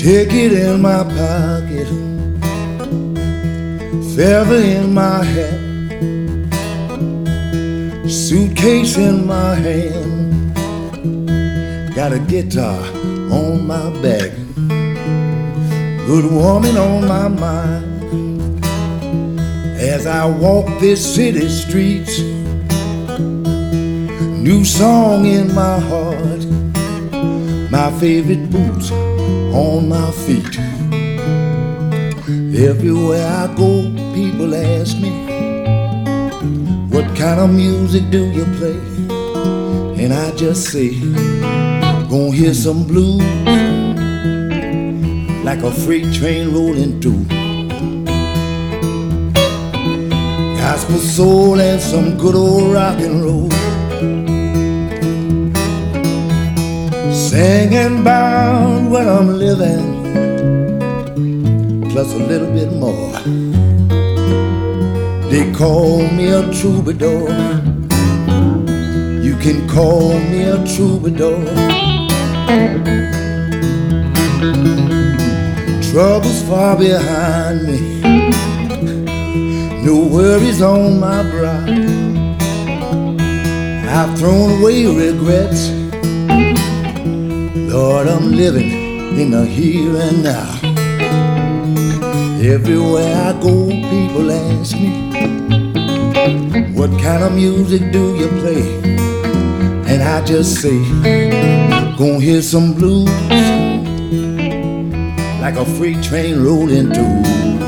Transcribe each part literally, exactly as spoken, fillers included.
Ticket in my pocket, feather in my hat, suitcase in my hand, got a guitar on my back, good woman on my mind. As I walk this city streets, new song in my heart, my favorite boots on my feet. Everywhere I go, people ask me, what kind of music do you play? And I just say, gonna hear some blues, like a freight train rolling through. Gospel soul and some good old rock and roll, singing about what I'm living, plus a little bit more. They call me a troubadour, you can call me a troubadour. Troubles far behind me, no worries on my brow. I've thrown away regrets, Lord, I'm living in the here and now. Everywhere I go, people ask me, what kind of music do you play? And I just say, gonna hear some blues, like a freight train rolling through.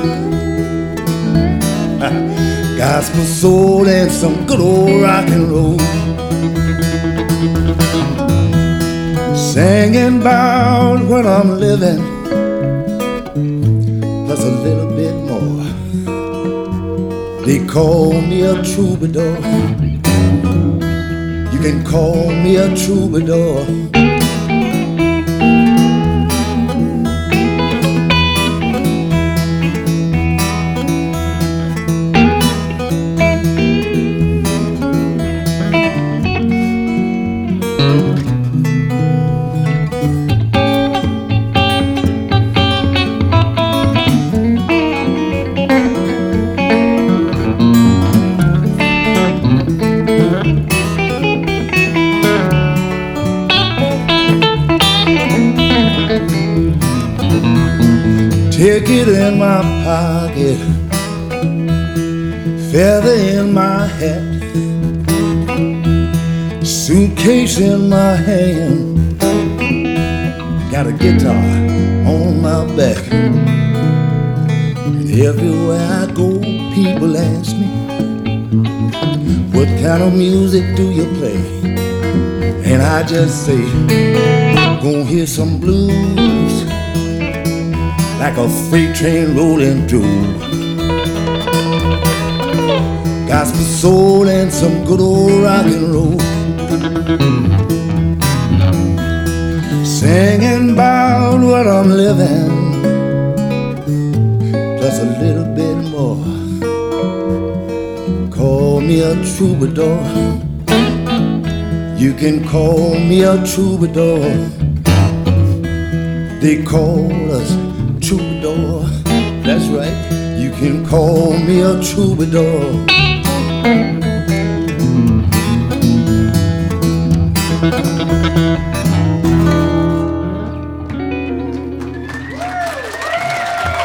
Gospel soul and some good old rock and roll, singing about what I'm living, plus a little bit more. They call me a troubadour, you can call me a troubadour. Ticket in my pocket, feather in my hat, suitcase in my hand, got a guitar on my back. And everywhere I go, people ask me, what kind of music do you play? And I just say, gonna hear some blues, like a freight train rolling through. Gospel soul and some good old rock and roll, singing about what I'm living, plus a little bit more. Call me a troubadour, you can call me a troubadour. They call us troubadour, that's right, you can call me a troubadour.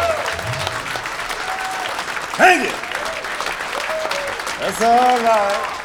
Thank you. That's all right.